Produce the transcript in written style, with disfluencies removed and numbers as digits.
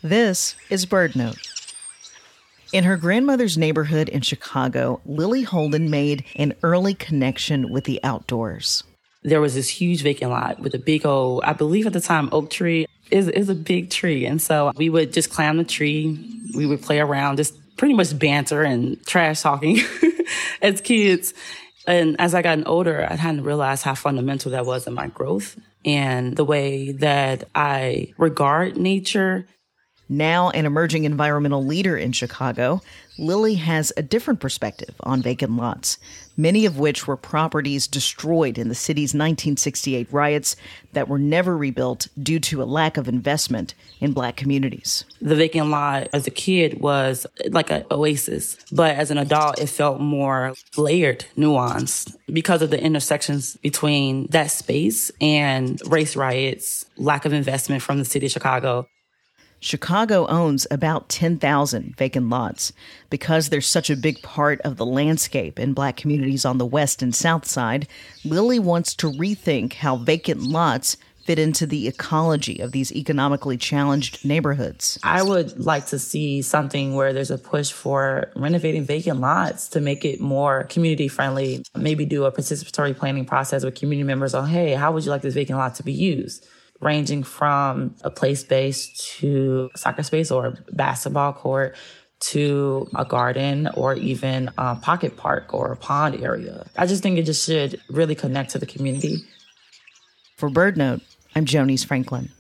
This is Bird Note. In her grandmother's neighborhood in Chicago, Lily Holden made an early connection with the outdoors. There was this huge vacant lot with a big old, I believe at the time, oak tree is a big tree. And so we would just climb the tree. We would play around, just pretty much banter and trash talking as kids. And as I got older, I hadn't realized how fundamental that was in my growth and the way that I regard nature. Now an emerging environmental leader in Chicago, Lily has a different perspective on vacant lots, many of which were properties destroyed in the city's 1968 riots that were never rebuilt due to a lack of investment in Black communities. The vacant lot as a kid was like an oasis, but as an adult, it felt more layered, nuanced because of the intersections between that space and race riots, lack of investment from the city of Chicago. Chicago owns about 10,000 vacant lots. Because they're such a big part of the landscape in Black communities on the west and south side, Lily wants to rethink how vacant lots fit into the ecology of these economically challenged neighborhoods. I would like to see something where there's a push for renovating vacant lots to make it more community friendly. Maybe do a participatory planning process with community members on, hey, how would you like this vacant lot to be used? Ranging from a play space to a soccer space or a basketball court to a garden or even a pocket park or a pond area. I just think it just should really connect to the community. For Bird Note, I'm Jonice Franklin.